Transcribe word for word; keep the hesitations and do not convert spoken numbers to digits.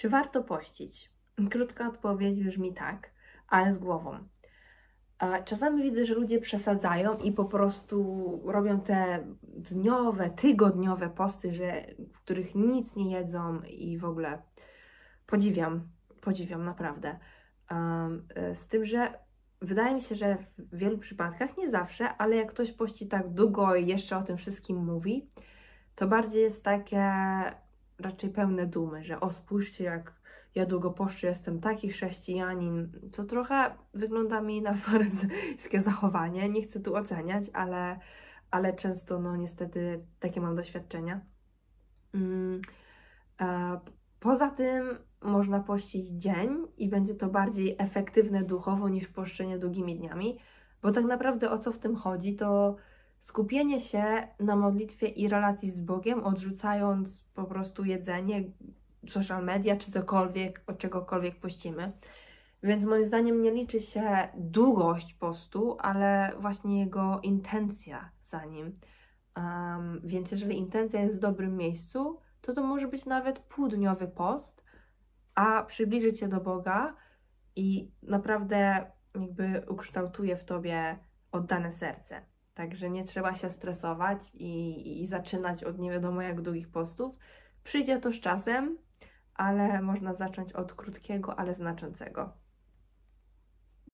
Czy warto pościć? Krótka odpowiedź brzmi tak, ale z głową. Czasami widzę, że ludzie przesadzają i po prostu robią te dniowe, tygodniowe posty, że, w których nic nie jedzą i w ogóle podziwiam, podziwiam naprawdę. Um, z tym, że wydaje mi się, że w wielu przypadkach, nie zawsze, ale jak ktoś pości tak długo i jeszcze o tym wszystkim mówi, to bardziej jest takie raczej pełne dumy, że o spójrzcie, jak ja długo poszczę, jestem taki chrześcijanin, co trochę wygląda mi na faryzejskie zachowanie. Nie chcę tu oceniać, ale, ale często no niestety takie mam doświadczenia. Mm, e, Poza tym można pościć dzień i będzie to bardziej efektywne duchowo niż poszczenie długimi dniami, bo tak naprawdę o co w tym chodzi, to skupienie się na modlitwie i relacji z Bogiem, odrzucając po prostu jedzenie, social media czy cokolwiek, od czegokolwiek pościmy. Więc moim zdaniem nie liczy się długość postu, ale właśnie jego intencja za nim. Um, więc jeżeli intencja jest w dobrym miejscu, to to może być nawet półdniowy post, a przybliży Cię do Boga i naprawdę jakby ukształtuje w Tobie oddane serce. Także nie trzeba się stresować i, i zaczynać od nie wiadomo jak długich postów. Przyjdzie to z czasem, ale można zacząć od krótkiego, ale znaczącego.